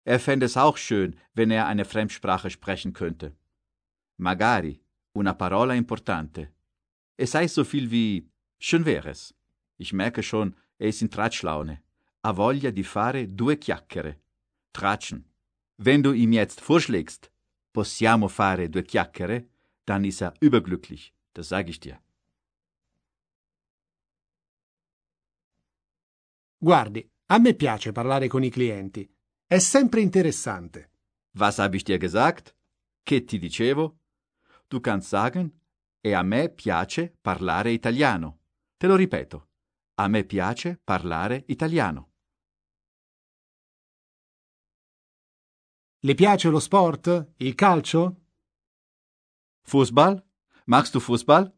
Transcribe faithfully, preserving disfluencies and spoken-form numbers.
Er fände es auch schön, wenn er eine Fremdsprache sprechen könnte. Magari, una parola importante. Es heißt so viel wie schön wäre es. Ich merke schon, er ist in Tratschlaune. Ha voglia di fare due chiacchiere. Tratschen. Wenn du ihm jetzt vorschlägst, possiamo fare due chiacchiere, dann ist er überglücklich. Das sage ich dir. Guardi, a me piace parlare con i clienti. È sempre interessante. Was habe ich dir gesagt? Che ti dicevo? Du kannst sagen, e a me piace parlare italiano. Te lo ripeto. A me piace parlare italiano. Le piace lo sport? Il calcio? Fußball? Magst du Fußball?